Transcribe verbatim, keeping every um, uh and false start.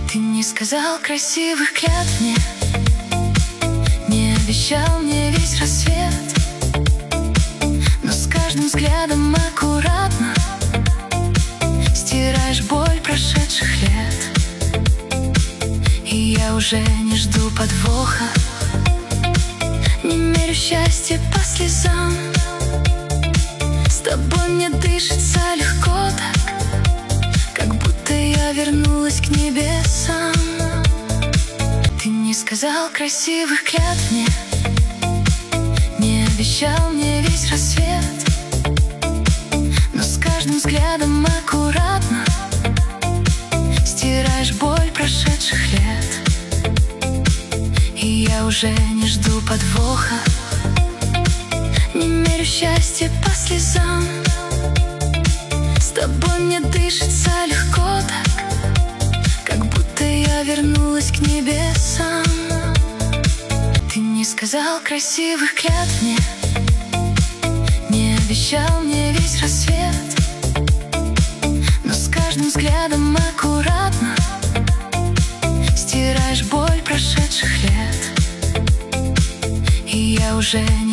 Ты не сказал красивых клятв мне, не обещал мне весь рассвет, но с каждым взглядом аккуратно стираешь боль прошедших лет. И я уже не жду подвоха, не мерю счастье по слезам. С тобой мне дышится легко так, как будто я вернулась к небесам. Ты не сказал красивых клятв мне, не обещал мне весь рассвет, но с каждым взглядом аккуратно стираешь боль прошедших лет. И я уже не жду подвоха, не мерю счастье по слезам. С тобой мне дышится легко так, как будто я вернулась к небесам. Ты не сказал красивых клятв мне, не обещал мне весь рассвет, но с каждым взглядом аккуратно стираешь боль прошедших лет. И я уже не